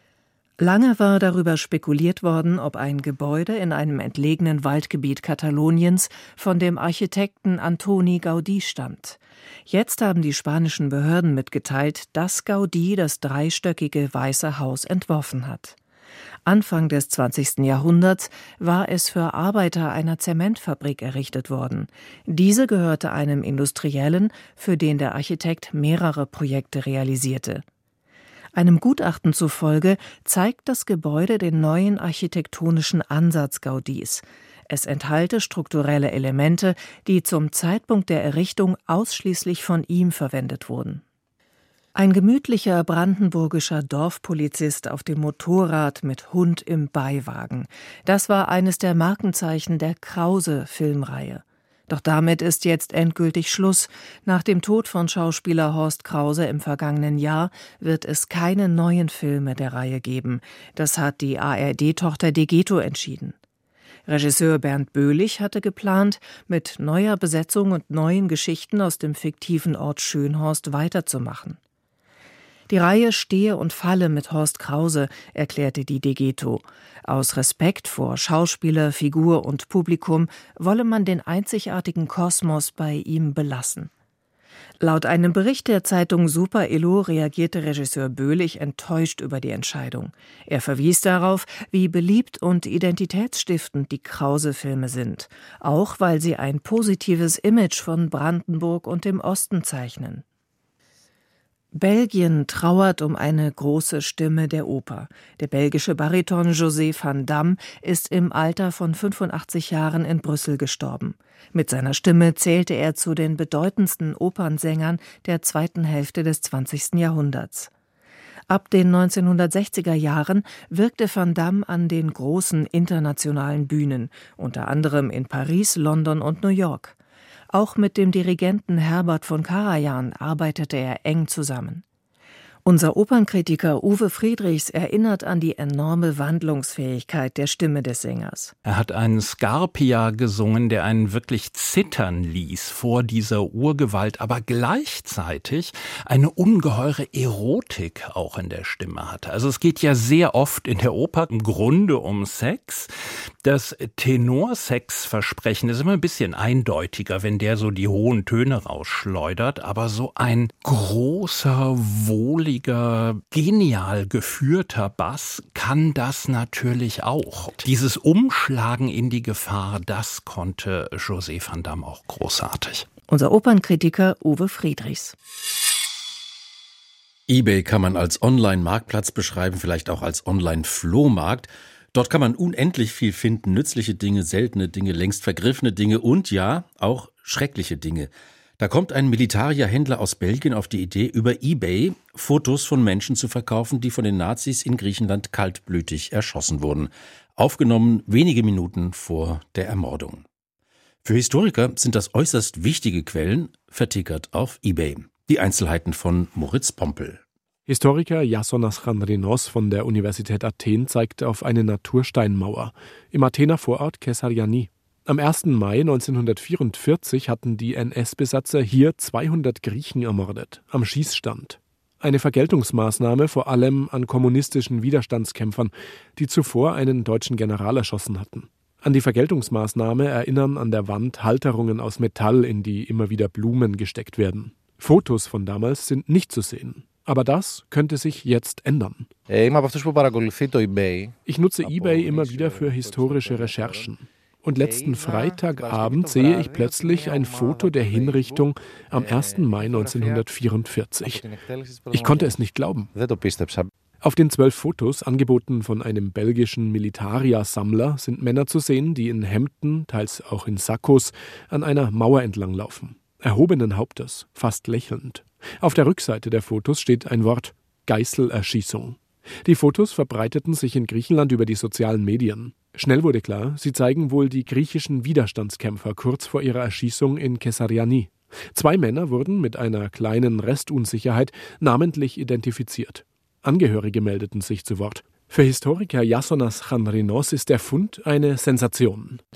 Lange war darüber spekuliert worden, ob ein Gebäude in einem entlegenen Waldgebiet Kataloniens von dem Architekten Antoni Gaudí stammt. Jetzt haben die spanischen Behörden mitgeteilt, dass Gaudí das 3-stöckige Weiße Haus entworfen hat. Anfang des 20. Jahrhunderts war es für Arbeiter einer Zementfabrik errichtet worden. Diese gehörte einem Industriellen, für den der Architekt mehrere Projekte realisierte. Einem Gutachten zufolge zeigt das Gebäude den neuen architektonischen Ansatz Gaudís. Es enthalte strukturelle Elemente, die zum Zeitpunkt der Errichtung ausschließlich von ihm verwendet wurden. Ein gemütlicher brandenburgischer Dorfpolizist auf dem Motorrad mit Hund im Beiwagen. Das war eines der Markenzeichen der Krause-Filmreihe. Doch damit ist jetzt endgültig Schluss. Nach dem Tod von Schauspieler Horst Krause im vergangenen Jahr wird es keine neuen Filme der Reihe geben. Das hat die ARD-Tochter Degeto entschieden. Regisseur Bernd Böhlich hatte geplant, mit neuer Besetzung und neuen Geschichten aus dem fiktiven Ort Schönhorst weiterzumachen. Die Reihe stehe und falle mit Horst Krause, erklärte die Degeto. Aus Respekt vor Schauspieler, Figur und Publikum wolle man den einzigartigen Kosmos bei ihm belassen. Laut einem Bericht der Zeitung Super Elo reagierte Regisseur Böhlich enttäuscht über die Entscheidung. Er verwies darauf, wie beliebt und identitätsstiftend die Krause-Filme sind, auch weil sie ein positives Image von Brandenburg und dem Osten zeichnen. Belgien trauert um eine große Stimme der Oper. Der belgische Bariton José van Damme ist im Alter von 85 Jahren in Brüssel gestorben. Mit seiner Stimme zählte er zu den bedeutendsten Opernsängern der zweiten Hälfte des 20. Jahrhunderts. Ab den 1960er Jahren wirkte van Damme an den großen internationalen Bühnen, unter anderem in Paris, London und New York. Auch mit dem Dirigenten Herbert von Karajan arbeitete er eng zusammen. Unser Opernkritiker Uwe Friedrichs erinnert an die enorme Wandlungsfähigkeit der Stimme des Sängers. Er hat einen Scarpia gesungen, der einen wirklich zittern ließ vor dieser Urgewalt, aber gleichzeitig eine ungeheure Erotik auch in der Stimme hatte. Also es geht ja sehr oft in der Oper im Grunde um Sex. Das Tenorsex-Versprechen ist immer ein bisschen eindeutiger, wenn der so die hohen Töne rausschleudert, aber so ein großer, wohliger, genial geführter Bass kann das natürlich auch. Dieses Umschlagen in die Gefahr, das konnte José van Damme auch großartig. Unser Opernkritiker Uwe Friedrichs. eBay kann man als Online-Marktplatz beschreiben, vielleicht auch als Online-Flohmarkt. Dort kann man unendlich viel finden, nützliche Dinge, seltene Dinge, längst vergriffene Dinge und ja, auch schreckliche Dinge. Da kommt ein Militaria-Händler aus Belgien auf die Idee, über eBay Fotos von Menschen zu verkaufen, die von den Nazis in Griechenland kaltblütig erschossen wurden. Aufgenommen wenige Minuten vor der Ermordung. Für Historiker sind das äußerst wichtige Quellen, vertickert auf eBay. Die Einzelheiten von Moritz Pompel. Historiker Iasonas Chandrinos von der Universität Athen zeigt auf eine Natursteinmauer im Athener Vorort Kessariani. Am 1. Mai 1944 hatten die NS-Besatzer hier 200 Griechen ermordet, am Schießstand. Eine Vergeltungsmaßnahme vor allem an kommunistischen Widerstandskämpfern, die zuvor einen deutschen General erschossen hatten. An die Vergeltungsmaßnahme erinnern an der Wand Halterungen aus Metall, in die immer wieder Blumen gesteckt werden. Fotos von damals sind nicht zu sehen. Aber das könnte sich jetzt ändern. Ich nutze eBay immer wieder für historische Recherchen. Und letzten Freitagabend sehe ich plötzlich ein Foto der Hinrichtung am 1. Mai 1944. Ich konnte es nicht glauben. Auf den 12 Fotos, angeboten von einem belgischen Militaria-Sammler, sind Männer zu sehen, die in Hemden, teils auch in Sakkos, an einer Mauer entlang laufen. Erhobenen Hauptes, fast lächelnd. Auf der Rückseite der Fotos steht ein Wort: Geißelerschießung. Die Fotos verbreiteten sich in Griechenland über die sozialen Medien. Schnell wurde klar, sie zeigen wohl die griechischen Widerstandskämpfer kurz vor ihrer Erschießung in Kessariani. 2 Männer wurden mit einer kleinen Restunsicherheit namentlich identifiziert. Angehörige meldeten sich zu Wort. Für Historiker Iasonas Chandrinos ist der Fund eine Sensation. Ich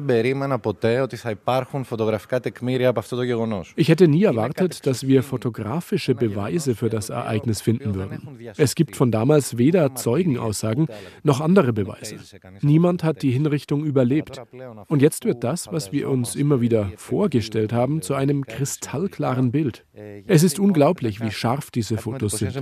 hätte nie erwartet, dass wir fotografische Beweise für das Ereignis finden würden. Es gibt von damals weder Zeugenaussagen noch andere Beweise. Niemand hat die Hinrichtung überlebt. Und jetzt wird das, was wir uns immer wieder vorgestellt haben, zu einem kristallklaren Bild. Es ist unglaublich, wie scharf diese Fotos sind.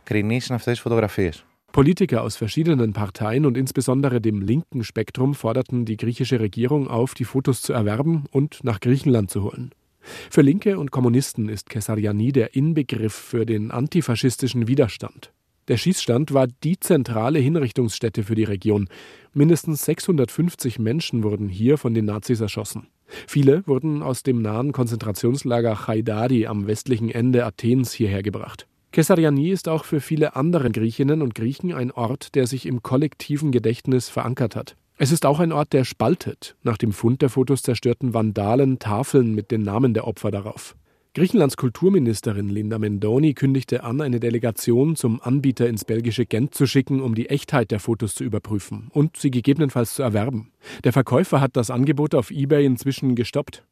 Politiker aus verschiedenen Parteien und insbesondere dem linken Spektrum forderten die griechische Regierung auf, die Fotos zu erwerben und nach Griechenland zu holen. Für Linke und Kommunisten ist Kessariani der Inbegriff für den antifaschistischen Widerstand. Der Schießstand war die zentrale Hinrichtungsstätte für die Region. Mindestens 650 Menschen wurden hier von den Nazis erschossen. Viele wurden aus dem nahen Konzentrationslager Chaidari am westlichen Ende Athens hierher gebracht. Kessariani ist auch für viele andere Griechinnen und Griechen ein Ort, der sich im kollektiven Gedächtnis verankert hat. Es ist auch ein Ort, der spaltet. Nach dem Fund der Fotos zerstörten Vandalen Tafeln mit den Namen der Opfer darauf. Griechenlands Kulturministerin Linda Mendoni kündigte an, eine Delegation zum Anbieter ins belgische Gent zu schicken, um die Echtheit der Fotos zu überprüfen und sie gegebenenfalls zu erwerben. Der Verkäufer hat das Angebot auf eBay inzwischen gestoppt.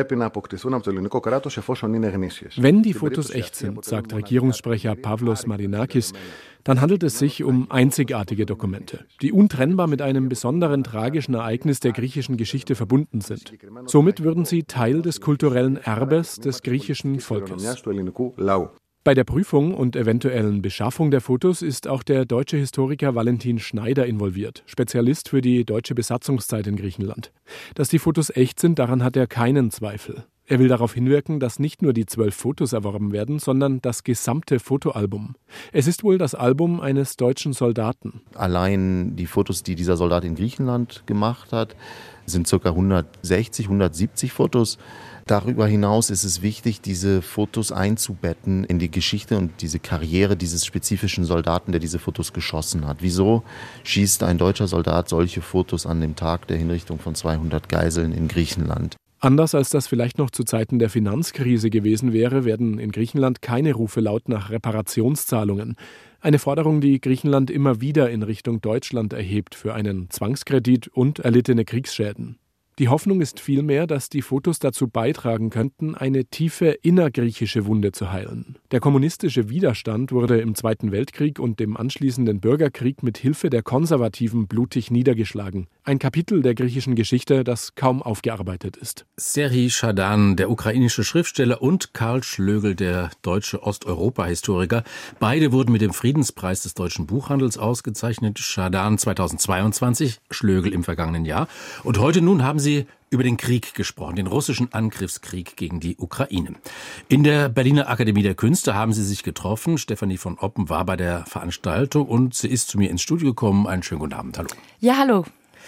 Wenn die Fotos echt sind, sagt Regierungssprecher Pavlos Marinakis, dann handelt es sich um einzigartige Dokumente, die untrennbar mit einem besonderen tragischen Ereignis der griechischen Geschichte verbunden sind. Somit würden sie Teil des kulturellen Erbes des griechischen Volkes. Bei der Prüfung und eventuellen Beschaffung der Fotos ist auch der deutsche Historiker Valentin Schneider involviert, Spezialist für die deutsche Besatzungszeit in Griechenland. Dass die Fotos echt sind, daran hat er keinen Zweifel. Er will darauf hinwirken, dass nicht nur die 12 Fotos erworben werden, sondern das gesamte Fotoalbum. Es ist wohl das Album eines deutschen Soldaten. Allein die Fotos, die dieser Soldat in Griechenland gemacht hat, sind ca. 160, 170 Fotos. Darüber hinaus ist es wichtig, diese Fotos einzubetten in die Geschichte und diese Karriere dieses spezifischen Soldaten, der diese Fotos geschossen hat. Wieso schießt ein deutscher Soldat solche Fotos an dem Tag der Hinrichtung von 200 Geiseln in Griechenland? Anders als das vielleicht noch zu Zeiten der Finanzkrise gewesen wäre, werden in Griechenland keine Rufe laut nach Reparationszahlungen. Eine Forderung, die Griechenland immer wieder in Richtung Deutschland erhebt für einen Zwangskredit und erlittene Kriegsschäden. Die Hoffnung ist vielmehr, dass die Fotos dazu beitragen könnten, eine tiefe innergriechische Wunde zu heilen. Der kommunistische Widerstand wurde im Zweiten Weltkrieg und dem anschließenden Bürgerkrieg mit Hilfe der Konservativen blutig niedergeschlagen. Ein Kapitel der griechischen Geschichte, das kaum aufgearbeitet ist. Serhii Schadan, der ukrainische Schriftsteller, und Karl Schlögl, der deutsche Osteuropa-Historiker. Beide wurden mit dem Friedenspreis des deutschen Buchhandels ausgezeichnet. Schadan 2022, Schlögl im vergangenen Jahr. Und heute nun haben Sie über den Krieg gesprochen, den russischen Angriffskrieg gegen die Ukraine. In der Berliner Akademie der Künste haben Sie sich getroffen. Stefanie von Oppen war bei der Veranstaltung und sie ist zu mir ins Studio gekommen. Einen schönen guten Abend. Hallo. Ja, hallo.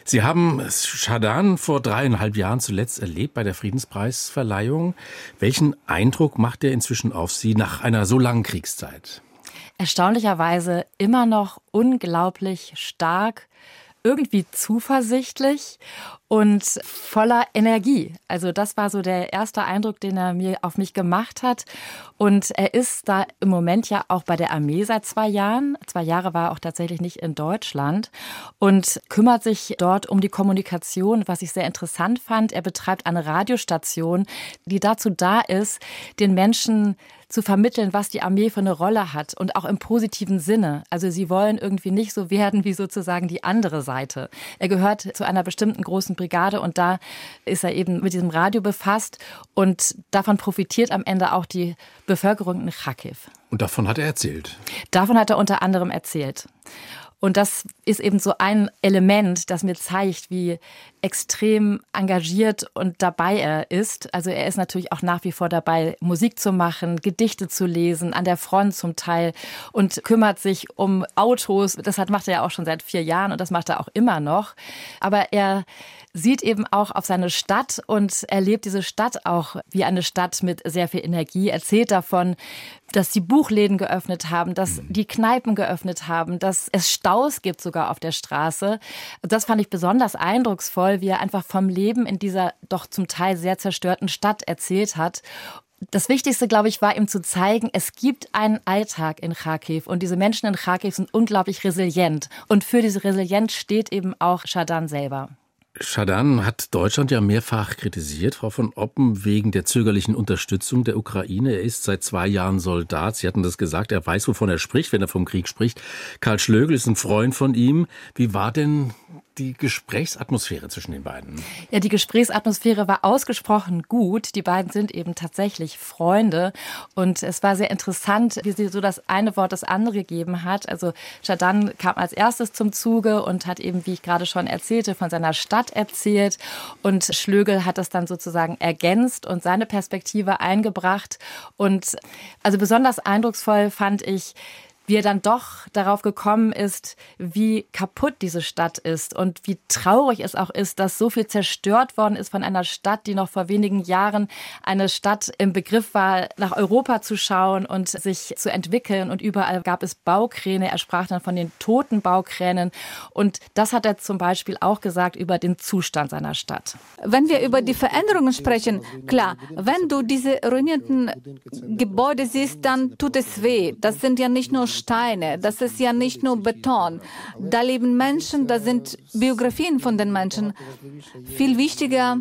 Sie haben Shadan vor 3,5 Jahren zuletzt erlebt bei der Friedenspreisverleihung. Welchen Eindruck macht er inzwischen auf Sie nach einer so langen Kriegszeit? Erstaunlicherweise immer noch unglaublich stark, irgendwie zuversichtlich und voller Energie. Also das war so der erste Eindruck, den er auf mich gemacht hat. Und er ist da im Moment ja auch bei der Armee seit 2 Jahren. 2 Jahre war er auch tatsächlich nicht in Deutschland und kümmert sich dort um die Kommunikation, was ich sehr interessant fand. Er betreibt eine Radiostation, die dazu da ist, den Menschen zu vermitteln, was die Armee für eine Rolle hat und auch im positiven Sinne. Also sie wollen irgendwie nicht so werden wie sozusagen die andere Seite. Er gehört zu einer bestimmten großen Brigade und da ist er eben mit diesem Radio befasst und davon profitiert am Ende auch die Bevölkerung in Charkiw. Und davon hat er erzählt? Davon hat er unter anderem erzählt. Und das ist eben so ein Element, das mir zeigt, wie extrem engagiert und dabei er ist. Also er ist natürlich auch nach wie vor dabei, Musik zu machen, Gedichte zu lesen, an der Front zum Teil und kümmert sich um Autos. Das macht er ja auch schon seit 4 Jahren und das macht er auch immer noch. Aber er sieht eben auch auf seine Stadt und erlebt diese Stadt auch wie eine Stadt mit sehr viel Energie, erzählt davon, dass die Buchläden geöffnet haben, dass die Kneipen geöffnet haben, dass es Staus gibt sogar auf der Straße. Das fand ich besonders eindrucksvoll, wie er einfach vom Leben in dieser doch zum Teil sehr zerstörten Stadt erzählt hat. Das Wichtigste, glaube ich, war ihm zu zeigen, es gibt einen Alltag in Charkiw und diese Menschen in Charkiw sind unglaublich resilient. Und für diese Resilienz steht eben auch Shadan selber. Shadan hat Deutschland ja mehrfach kritisiert, Frau von Oppen, wegen der zögerlichen Unterstützung der Ukraine. Er ist seit 2 Jahren Soldat. Sie hatten das gesagt, er weiß, wovon er spricht, wenn er vom Krieg spricht. Karl Schlögl ist ein Freund von ihm. Wie war denn die Gesprächsatmosphäre zwischen den beiden? Ja, die Gesprächsatmosphäre war ausgesprochen gut. Die beiden sind eben tatsächlich Freunde. Und es war sehr interessant, wie sie so das eine Wort das andere gegeben hat. Also Shadan kam als erstes zum Zuge und hat eben, wie ich gerade schon erzählte, von seiner Stadt erzählt. Und Schlögl hat das dann sozusagen ergänzt und seine Perspektive eingebracht. Und also besonders eindrucksvoll fand ich, wie er dann doch darauf gekommen ist, wie kaputt diese Stadt ist und wie traurig es auch ist, dass so viel zerstört worden ist von einer Stadt, die noch vor wenigen Jahren eine Stadt im Begriff war, nach Europa zu schauen und sich zu entwickeln. Und überall gab es Baukräne. Er sprach dann von den toten Baukränen. Und das hat er zum Beispiel auch gesagt über den Zustand seiner Stadt. Wenn wir über die Veränderungen sprechen, klar, wenn du diese ruinierten Gebäude siehst, dann tut es weh. Das sind ja nicht nur Steine, das ist ja nicht nur Beton. Da leben Menschen, da sind Biografien von den Menschen. Viel wichtiger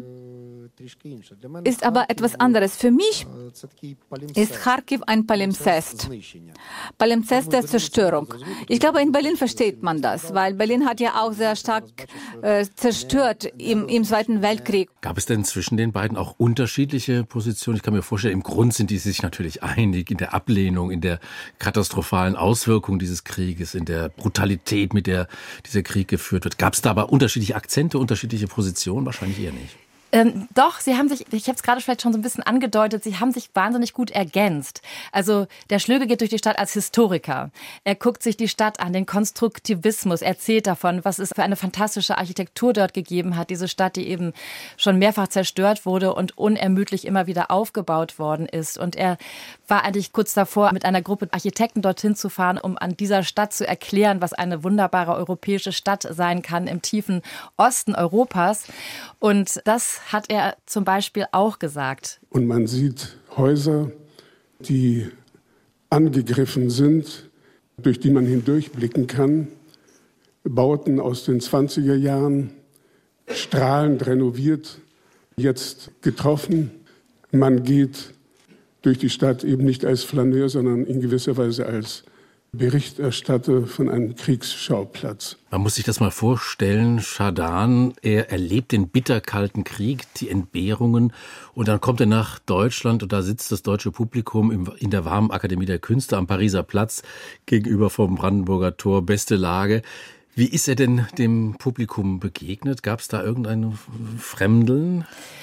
ist aber etwas anderes. Für mich ist Charkiw ein Palimpsest. Palimpsest der Zerstörung. Ich glaube, in Berlin versteht man das, weil Berlin hat ja auch sehr stark zerstört im Zweiten Weltkrieg. Gab es denn zwischen den beiden auch unterschiedliche Positionen? Ich kann mir vorstellen, im Grund sind die sich natürlich einig in der Ablehnung, in der katastrophalen Auswirkung dieses Krieges, in der Brutalität, mit der dieser Krieg geführt wird. Gab es da aber unterschiedliche Akzente, unterschiedliche Positionen? Wahrscheinlich eher nicht. Doch, sie haben sich, ich habe es gerade vielleicht schon so ein bisschen angedeutet, sie haben sich wahnsinnig gut ergänzt. Also der Schlögl geht durch die Stadt als Historiker. Er guckt sich die Stadt an, den Konstruktivismus, erzählt davon, was es für eine fantastische Architektur dort gegeben hat. Diese Stadt, die eben schon mehrfach zerstört wurde und unermüdlich immer wieder aufgebaut worden ist. Und er war eigentlich kurz davor, mit einer Gruppe Architekten dorthin zu fahren, um an dieser Stadt zu erklären, was eine wunderbare europäische Stadt sein kann im tiefen Osten Europas. Und das hat er zum Beispiel auch gesagt. Und man sieht Häuser, die angegriffen sind, durch die man hindurchblicken kann. Bauten aus den 20er Jahren, strahlend renoviert, jetzt getroffen. Man geht durch die Stadt eben nicht als Flaneur, sondern in gewisser Weise als Berichterstatter von einem Kriegsschauplatz. Man muss sich das mal vorstellen, Shadan, er erlebt den bitterkalten Krieg, die Entbehrungen und dann kommt er nach Deutschland und da sitzt das deutsche Publikum in der warmen Akademie der Künste am Pariser Platz gegenüber vom Brandenburger Tor, beste Lage. Wie ist er denn dem Publikum begegnet? Gab es da irgendein Fremdeln?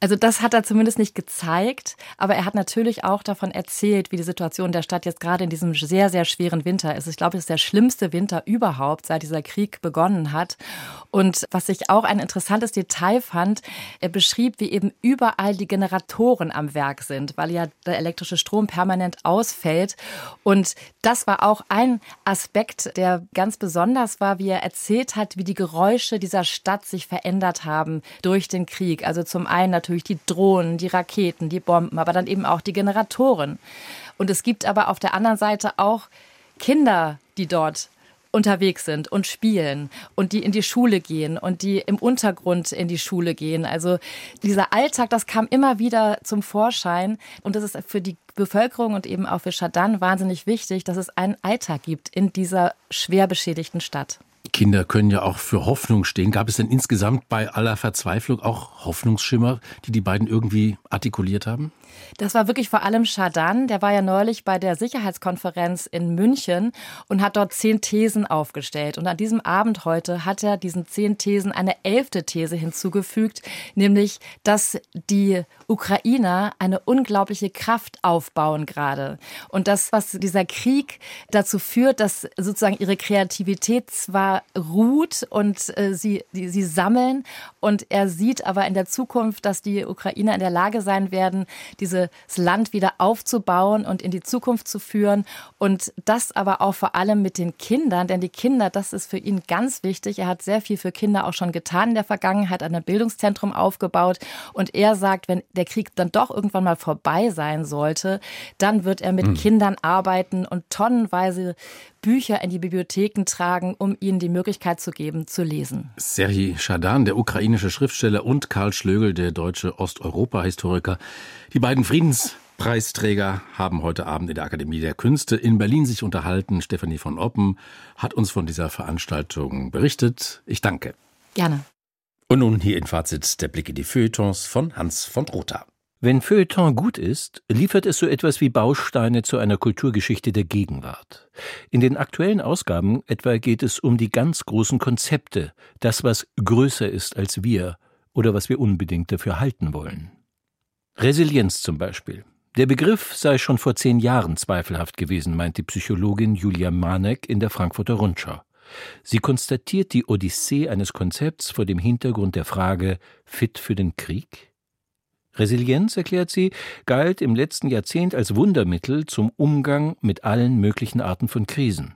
Also das hat er zumindest nicht gezeigt, aber er hat natürlich auch davon erzählt, wie die Situation der Stadt jetzt gerade in diesem sehr, sehr schweren Winter ist. Ich glaube, es ist der schlimmste Winter überhaupt, seit dieser Krieg begonnen hat. Und was ich auch ein interessantes Detail fand, er beschrieb, wie eben überall die Generatoren am Werk sind, weil ja der elektrische Strom permanent ausfällt. Und das war auch ein Aspekt, der ganz besonders war, wie er erzählt hat, wie die Geräusche dieser Stadt sich verändert haben durch den Krieg. Also zum einen natürlich die Drohnen, die Raketen, die Bomben, aber dann eben auch die Generatoren. Und es gibt aber auf der anderen Seite auch Kinder, die dort unterwegs sind und spielen und die in die Schule gehen und die im Untergrund in die Schule gehen. Also dieser Alltag, das kam immer wieder zum Vorschein. Und das ist für die Bevölkerung und eben auch für Shadan wahnsinnig wichtig, dass es einen Alltag gibt in dieser schwer beschädigten Stadt. Kinder können ja auch für Hoffnung stehen. Gab es denn insgesamt bei aller Verzweiflung auch Hoffnungsschimmer, die die beiden irgendwie artikuliert haben? Das war wirklich vor allem Shadan. Der war ja neulich bei der Sicherheitskonferenz in München und hat dort 10 Thesen aufgestellt. Und an diesem Abend heute hat er diesen 10 Thesen eine 11. These hinzugefügt, nämlich, dass die Ukrainer eine unglaubliche Kraft aufbauen gerade. Und das, was dieser Krieg dazu führt, dass sozusagen ihre Kreativität zwar ruht und sie sammeln. Und er sieht aber in der Zukunft, dass die Ukrainer in der Lage sein werden, dieses Land wieder aufzubauen und in die Zukunft zu führen. Und das aber auch vor allem mit den Kindern, denn die Kinder, das ist für ihn ganz wichtig. Er hat sehr viel für Kinder auch schon getan in der Vergangenheit, ein Bildungszentrum aufgebaut. Und er sagt, wenn der Krieg dann doch irgendwann mal vorbei sein sollte, dann wird er mit Kindern arbeiten und tonnenweise Bücher in die Bibliotheken tragen, um ihnen die Möglichkeit zu geben, zu lesen. Serhij Shadan, der ukrainische Schriftsteller, und Karl Schlögl, der deutsche Osteuropa-Historiker. Die beiden Friedenspreisträger haben heute Abend in der Akademie der Künste in Berlin sich unterhalten. Stefanie von Oppen hat uns von dieser Veranstaltung berichtet. Ich danke. Gerne. Und nun hier in Fazit der Blick in die Feuilletons von Hans von Trotha. Wenn Feuilleton gut ist, liefert es so etwas wie Bausteine zu einer Kulturgeschichte der Gegenwart. In den aktuellen Ausgaben etwa geht es um die ganz großen Konzepte, das, was größer ist als wir oder was wir unbedingt dafür halten wollen. Resilienz zum Beispiel. Der Begriff sei schon vor 10 Jahren zweifelhaft gewesen, meint die Psychologin Julia Manek in der Frankfurter Rundschau. Sie konstatiert die Odyssee eines Konzepts vor dem Hintergrund der Frage, fit für den Krieg? Resilienz, erklärt sie, galt im letzten Jahrzehnt als Wundermittel zum Umgang mit allen möglichen Arten von Krisen.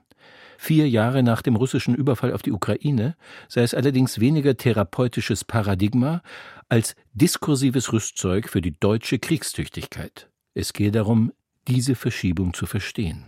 4 Jahre nach dem russischen Überfall auf die Ukraine sei es allerdings weniger therapeutisches Paradigma als diskursives Rüstzeug für die deutsche Kriegstüchtigkeit. Es gehe darum, diese Verschiebung zu verstehen.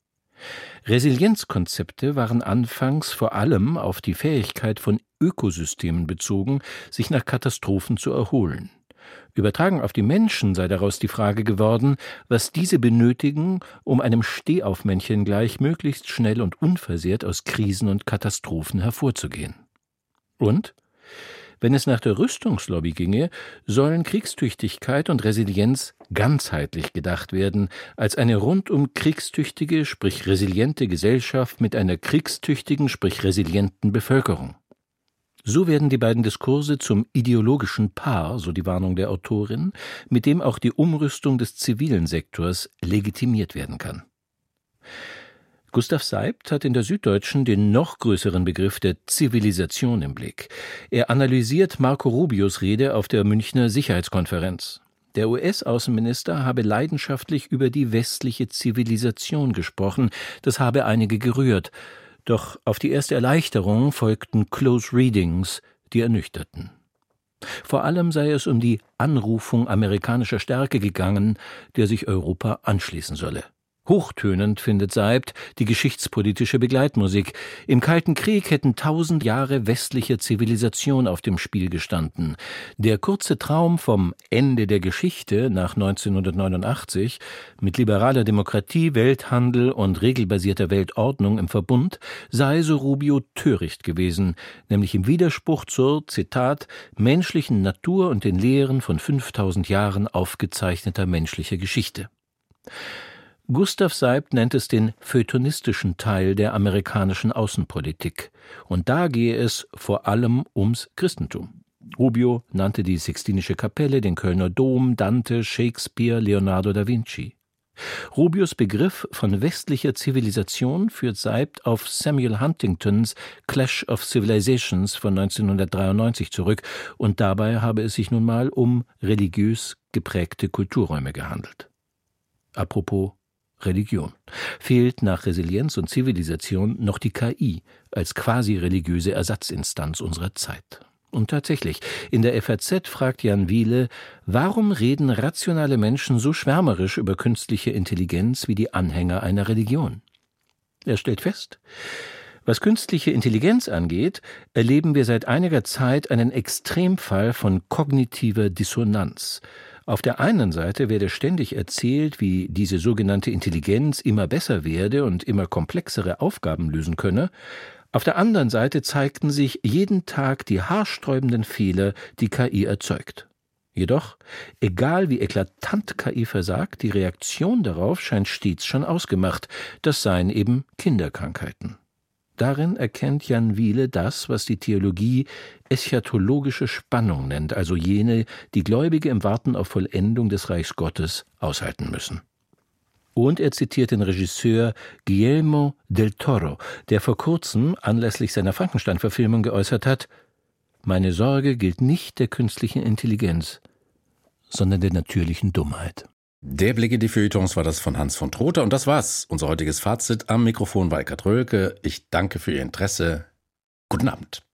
Resilienzkonzepte waren anfangs vor allem auf die Fähigkeit von Ökosystemen bezogen, sich nach Katastrophen zu erholen. Übertragen auf die Menschen sei daraus die Frage geworden, was diese benötigen, um einem Stehaufmännchen gleich möglichst schnell und unversehrt aus Krisen und Katastrophen hervorzugehen. Und? Wenn es nach der Rüstungslobby ginge, sollen Kriegstüchtigkeit und Resilienz ganzheitlich gedacht werden, als eine rundum kriegstüchtige, sprich resiliente Gesellschaft mit einer kriegstüchtigen, sprich resilienten Bevölkerung. So werden die beiden Diskurse zum ideologischen Paar, so die Warnung der Autorin, mit dem auch die Umrüstung des zivilen Sektors legitimiert werden kann. Gustav Seibt hat in der Süddeutschen den noch größeren Begriff der Zivilisation im Blick. Er analysiert Marco Rubios Rede auf der Münchner Sicherheitskonferenz. Der US-Außenminister habe leidenschaftlich über die westliche Zivilisation gesprochen. Das habe einige gerührt. Doch auf die erste Erleichterung folgten Close Readings, die ernüchterten. Vor allem sei es um die Anrufung amerikanischer Stärke gegangen, der sich Europa anschließen solle. Hochtönend findet Seibt die geschichtspolitische Begleitmusik. Im Kalten Krieg hätten 1000 Jahre westlicher Zivilisation auf dem Spiel gestanden. Der kurze Traum vom Ende der Geschichte nach 1989 mit liberaler Demokratie, Welthandel und regelbasierter Weltordnung im Verbund sei, so Rubio, töricht gewesen, nämlich im Widerspruch zur, Zitat, menschlichen Natur und den Lehren von 5000 Jahren aufgezeichneter menschlicher Geschichte. Gustav Seibt nennt es den feuilletonistischen Teil der amerikanischen Außenpolitik. Und da gehe es vor allem ums Christentum. Rubio nannte die Sixtinische Kapelle, den Kölner Dom, Dante, Shakespeare, Leonardo da Vinci. Rubios Begriff von westlicher Zivilisation führt Seibt auf Samuel Huntingtons Clash of Civilizations von 1993 zurück, und dabei habe es sich nun mal um religiös geprägte Kulturräume gehandelt. Apropos Religion. Fehlt nach Resilienz und Zivilisation noch die KI als quasi religiöse Ersatzinstanz unserer Zeit. Und tatsächlich, in der FAZ fragt Jan Wiele, warum reden rationale Menschen so schwärmerisch über künstliche Intelligenz wie die Anhänger einer Religion? Er stellt fest, was künstliche Intelligenz angeht, erleben wir seit einiger Zeit einen Extremfall von kognitiver Dissonanz. Auf der einen Seite werde ständig erzählt, wie diese sogenannte Intelligenz immer besser werde und immer komplexere Aufgaben lösen könne. Auf der anderen Seite zeigten sich jeden Tag die haarsträubenden Fehler, die KI erzeugt. Jedoch, egal wie eklatant KI versagt, die Reaktion darauf scheint stets schon ausgemacht. Das seien eben Kinderkrankheiten. Darin erkennt Jan Wiele das, was die Theologie eschatologische Spannung nennt, also jene, die Gläubige im Warten auf Vollendung des Reichs Gottes aushalten müssen. Und er zitiert den Regisseur Guillermo del Toro, der vor kurzem anlässlich seiner Frankenstein-Verfilmung geäußert hat: Meine Sorge gilt nicht der künstlichen Intelligenz, sondern der natürlichen Dummheit. Der Blick in die Feuilletons war das von Hans von Trotha. Und das war's, unser heutiges Fazit. Am Mikrofon war Eckhard Rölke. Ich danke für Ihr Interesse. Guten Abend.